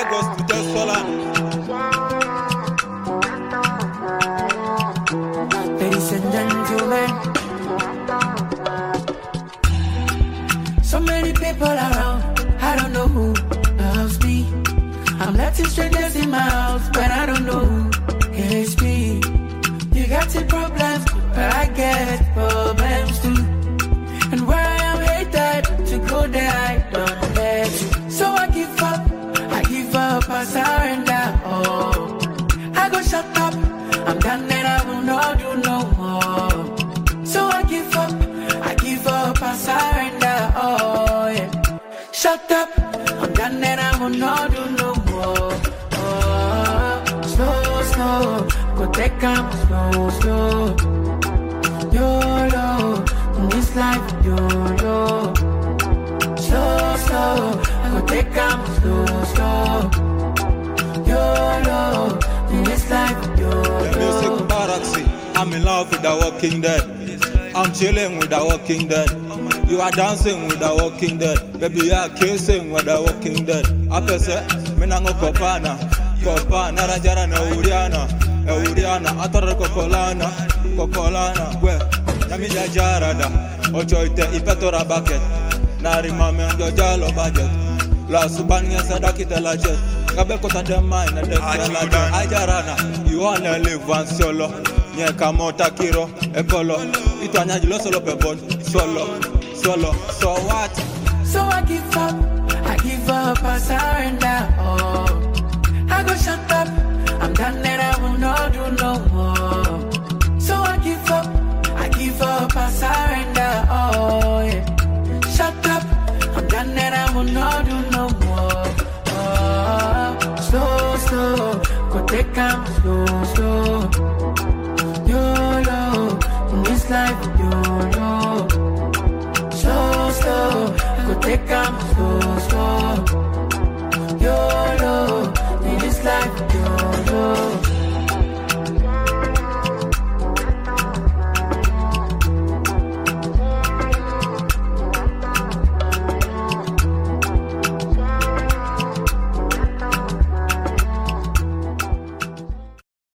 Lagos to Tesla. Ladies and gentlemen, so many people around, I don't know who loves me. I'm letting strangers in my house, but I don't know who hates me. You got your problems, but I get problems too. And where I am hated, to go there I don't let you. So I give up, I surrender. Oh, I go shut up, I'm done and I will not do no more. So I give up, I surrender. Oh yeah, shut up, I'm done and I will not do no more. Oh, slow, go take time, slow. YOLO, in this life, YOLO. Slow, go take time, slow. YOLO, in this life, YOLO. The music Baraxi, I'm in love with the Walking Dead. I'm chilling with the Walking Dead. You are dancing with the Walking Dead. Baby, you are kissing with the Walking Dead. After say, Minango Kopana, Rajara na Uriana, Atara Kokolana, where Namija Jarada, Ochoite, Ipetora Bucket, Narimame and Jojalo Budget, La Subania Sadakita Lajet, Kabekota de Mine and the Ajarana, you wanna live one solo, Kamota Kiro, Ecolo, Itanya Solo Pebon, solo, so what? So I give up, I surrender. Oh, I go shut up, I'm done and I will not do no more. So I give up, I surrender. Oh yeah, shut up, I'm done and I will not do no more. Oh, slow, go take time, slow. YOLO, in this life.